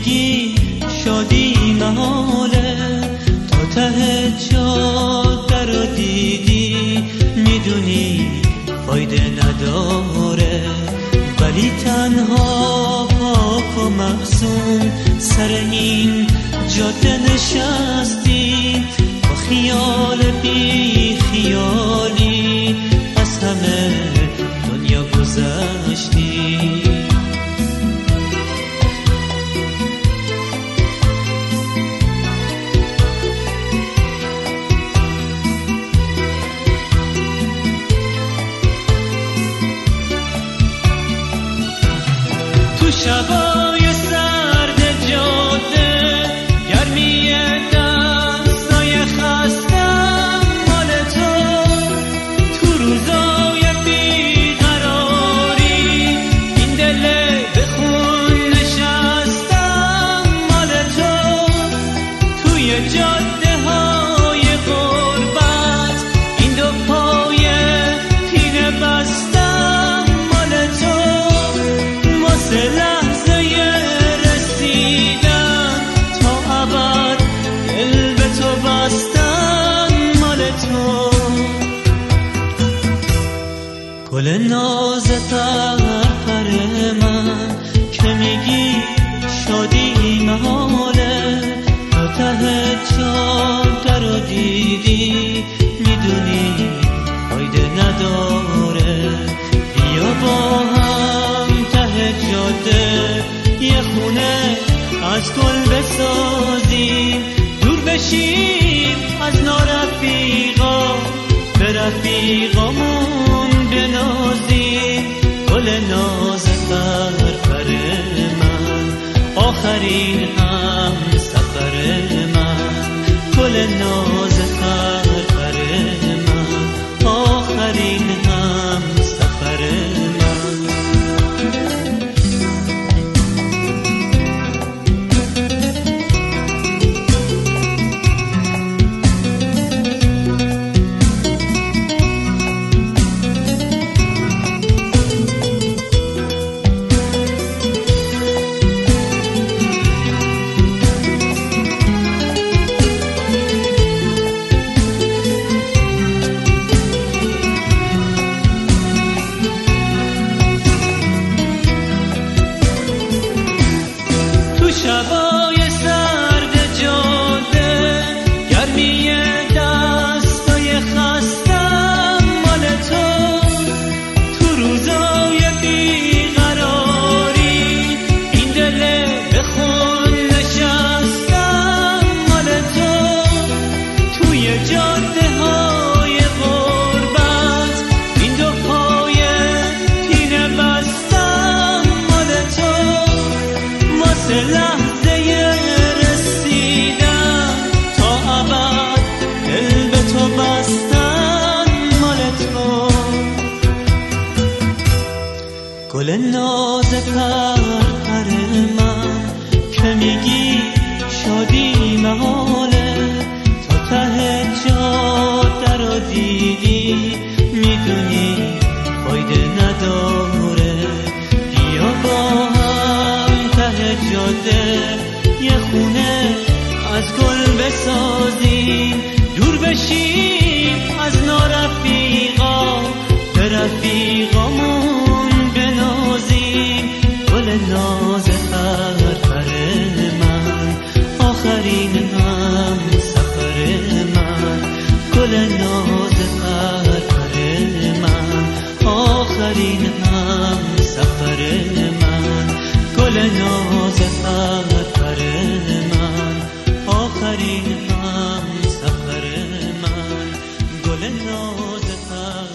میگی شادی محاله، تا ته جاده رو دیدی میدونی فایده نداره، ولی تنها پاک و معصوم سر این جاده نشستی، با خیال بی خیالی از همه دنیا گذشتی. تو شبای سرد جاده گرمی دستای خستم مال تو روزای بیقراری این دل به خون نشستم مال توی جاده های غربت این دو پای تینه بستم مال لحظه رسیدن تا ابد دل به تو بستن مال تو. گل ناز پرپر من که میگی شادی محاله، تا ته جاده رو دیدی میدونی فایده نداره، بیا با یه خونه از گل بسازیم، دور بشیم از نارفیقا، به رفیقامون بنازیم. گل ناز پرپر من آخرین هم سفر من، گل ناز پرپر من آخرین هم سفر من. شبای سرد جاده گرمی دستای خستم مال تو روزای بیقراری این دل به خون نشستم مال توی جاده های غربت این دو پای تینه بستم مال لحظه رسیدن تا ابد دل به تو بستن مال تو. گل ناز پرپر من که میگی شادی محاله، تا ته جاده رو دیدی میدونی فایده نداره، بیا با جاده یه خونه از گل بسازیم، دور بشیم از نارفیقا، به رفیقامون بنازیم. گل ناز پرپر من آخرین هم سفر من، گل ناز پرپر من آخرین هم سفر من، گل ناز پرپر من آخرین هم سفر من، گل ناز پرپر